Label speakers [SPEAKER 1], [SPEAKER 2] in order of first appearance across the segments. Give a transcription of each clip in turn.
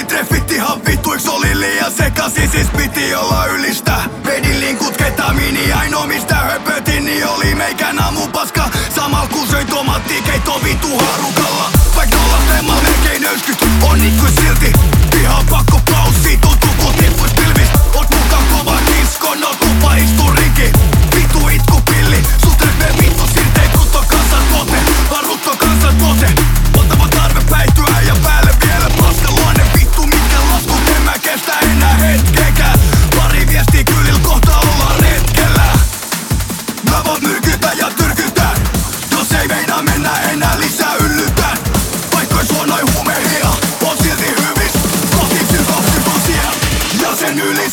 [SPEAKER 1] treffit ihan vittuiks oli liian sekaisin, siis piti olla ylistä. Vedin linkut ketamiini, ainoa mistä höpötin niin oli meikän aamupaska. Samal kun söin tomattikeitto vitu harukalla. Vaik nollas lemma melkein öyskyst, on ikkui silti. Ihan pakko paussi, tuntuu kun tippuis pilvis. Oot mukaan kova kiskon, no tupa istu rinki. Vitu itku pilli, sut me vittu silteen kutto kansan tuote. Varutto kansan tuote, ottava tarve päihtyä ja päälle vielä paska luonne. Vittu mitkä laskut, en mä kestä enää hetkeäkään. Pari viestiä kylillä, kohta ollaan retkellä. Mä voin myrkytä ja tyrkytää, jos ei meinaa mennä enää lisää yllytään. Vaikka sua noin huumehia, on silti hyvis. Kohti psykosia ja sen ylis.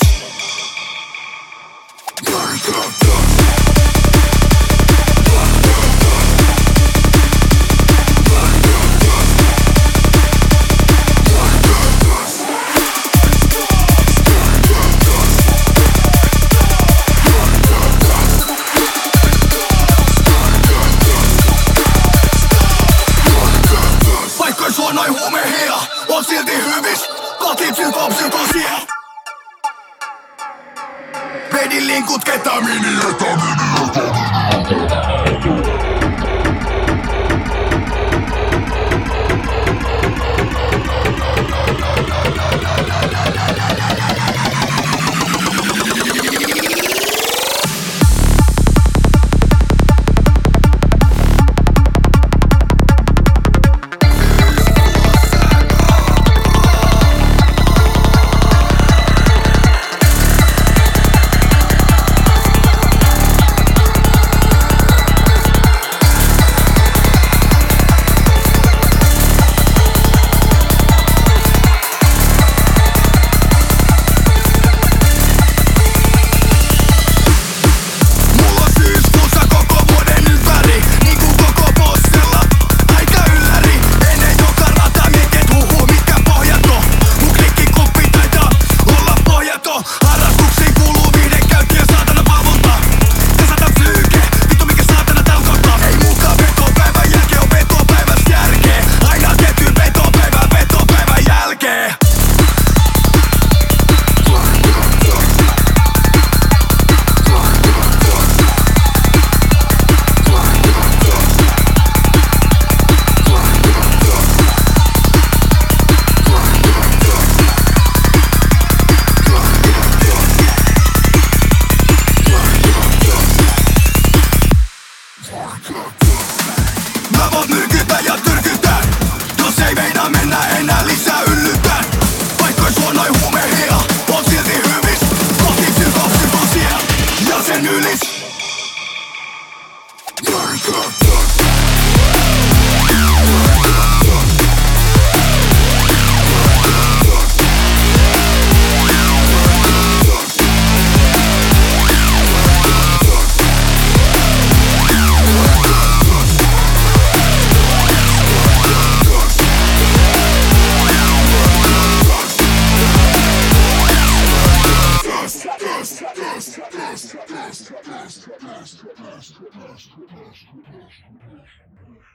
[SPEAKER 1] Sua noin huumehia, on silti hyvis. Kohti psykosia. Vedin linkut ketamiini. Mä voin myrkytä ja tyrkytää, jos ei meinaa mennä enää lisää yllytään. Vaikka sua noin huumehia, on silti hyvis. Kohti psykosia ja sen ylis. Yes.